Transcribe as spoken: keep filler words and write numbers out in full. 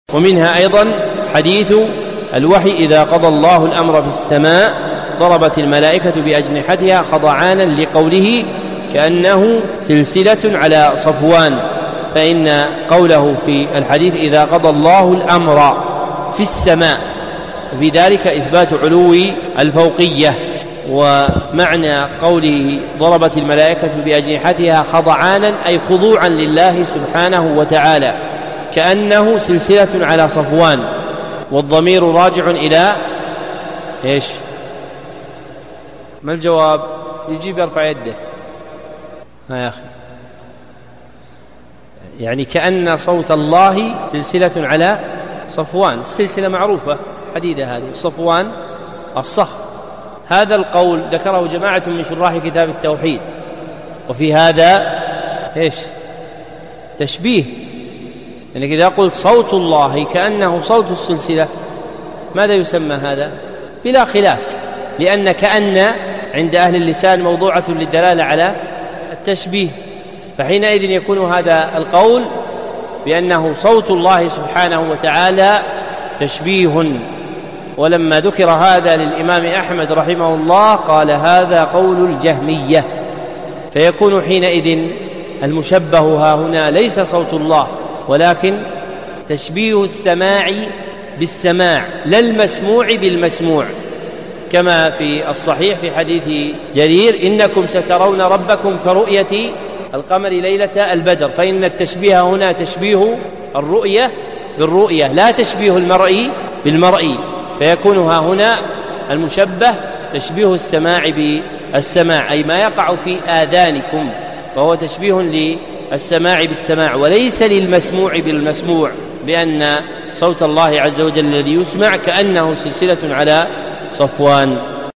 ومنها أيضا حديث الوحي: إذا قضى الله الأمر في السماء ضربت الملائكة بأجنحتها خضعانا، لقوله كأنه سلسلة على صفوان. فإن قوله في الحديث إذا قضى الله الأمر في السماء في ذلك إثبات علو الفوقية. ومعنى قوله ضربت الملائكة بأجنحتها خضعانا أي خضوعا لله سبحانه وتعالى، كأنه سلسلة على صفوان. والضمير راجع إلى إيش؟ ما الجواب؟ يجيب يرفع يده. ها يا أخي، يعني كأن صوت الله سلسلة على صفوان. السلسلة معروفة، حديدة هذه، صفوان الصخر. هذا القول ذكره جماعة من شراح كتاب التوحيد. وفي هذا إيش؟ تشبيه، يعني إذا قلت صوت الله كأنه صوت السلسلة، ماذا يسمى هذا؟ بلا خلاف، لأن كأن عند أهل اللسان موضوعة للدلالة على التشبيه، فحينئذ يكون هذا القول بأنه صوت الله سبحانه وتعالى تشبيه. ولما ذكر هذا للإمام أحمد رحمه الله قال هذا قول الجهمية، فيكون حينئذ المشبه ها هنا ليس صوت الله، ولكن تشبيه السماع بالسماع، لا المسموع بالمسموع، كما في الصحيح في حديث جرير: إنكم سترون ربكم كرؤية القمر ليلة البدر. فإن التشبيه هنا تشبيه الرؤية بالرؤية، لا تشبيه المرئي بالمرئي، فيكون ها هنا المشبه تشبيه السماع بالسماع، أي ما يقع في آذانكم، وهو تشبيه للسماع بالسماع وليس للمسموع بالمسموع، بأن صوت الله عز وجل الذي يسمع كأنه سلسلة على صفوان.